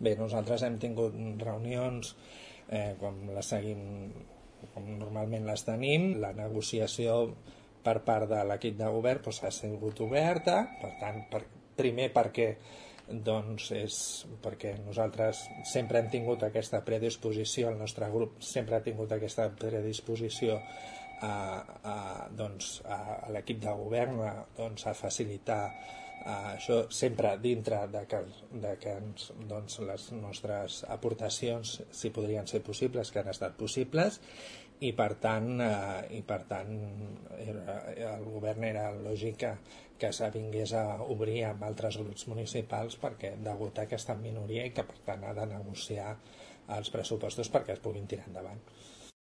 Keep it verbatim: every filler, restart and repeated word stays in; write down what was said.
Bé, nosaltres hem tingut reunions, eh, com les seguim, com normalment les tenim. La negociació per part de l'equip de govern doncs, ha sigut oberta, per tant, per, primer perquè doncs és perquè nosaltres sempre hem tingut aquesta predisposició, el nostre grup sempre ha tingut aquesta predisposició a, a, doncs, a, a l'equip de govern a, doncs, a facilitar a, això sempre dintre de que, de que ens, doncs, les nostres aportacions, si podrien ser possibles, que han estat possibles, i per tant, eh, i per tant era, el govern era lògic que, que s'avingués a obrir amb altres grups municipals perquè degut a aquesta minoria i que per tant ha de negociar els pressupostos perquè es puguin tirar endavant.